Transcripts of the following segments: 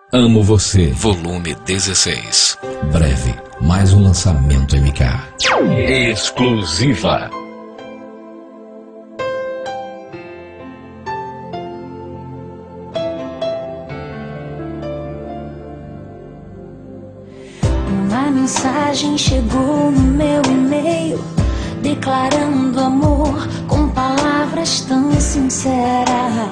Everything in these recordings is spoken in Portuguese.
Amo Você, Volume 16. breve, mais um lançamento MK. Exclusiva. Uma mensagem chegou no meu e-mail, declarando amor com palavras tão sinceras.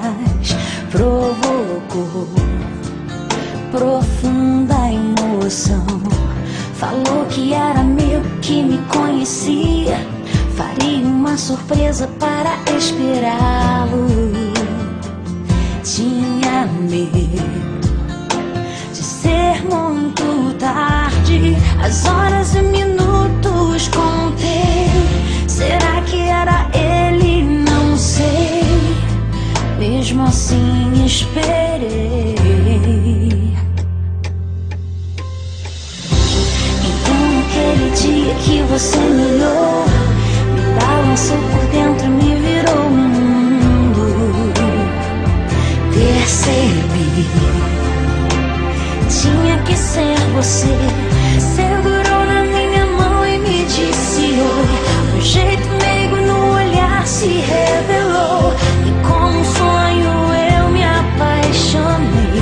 Provocou profunda emoção. Falou que era amigo, que me conhecia, faria uma surpresa para esperá-lo. Tinha medo de ser muito tarde, as horas e minutos contei. Será que era ele? Não sei. Mesmo assim esperei. Então aquele dia que você me olhou, me balançou por dentro, me virou o mundo. Percebi, tinha que ser você. Segurou na minha mão e me disse oi. Um jeito meigo no olhar se revelou, e como um sonho eu me apaixonei.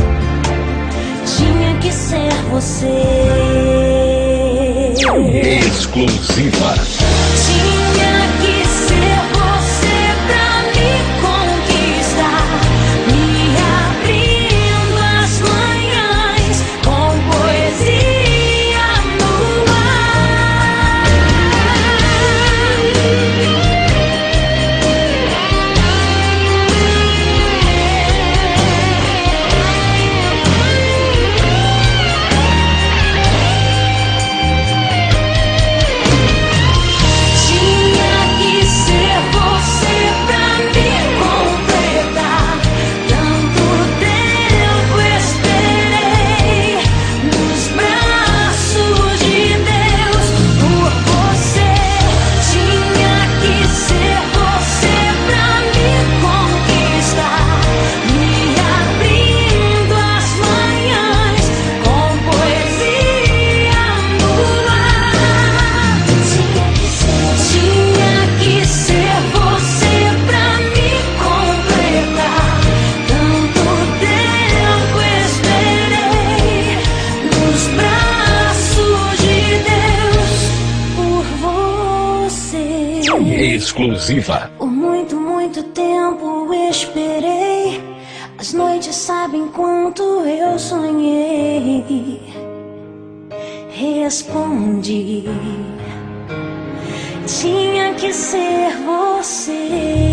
Tinha que ser você. Exclusiva. Tinha que ser você pra me conquistar, me abrindo as manhãs com poesia no ar. Tinha que ser você pra me completar. Tanto tempo esperei nos braços de Deus por você. Tinha que ser você pra me conquistar, me abrindo as manhãs com poesia no ar. Tinha que ser você pra me completar. Tanto tempo esperei nos braços de Deus por você. Exclusiva. Por muito, muito tempo esperei. As noites sabem quanto eu sonhei. Respondi, tinha que ser você.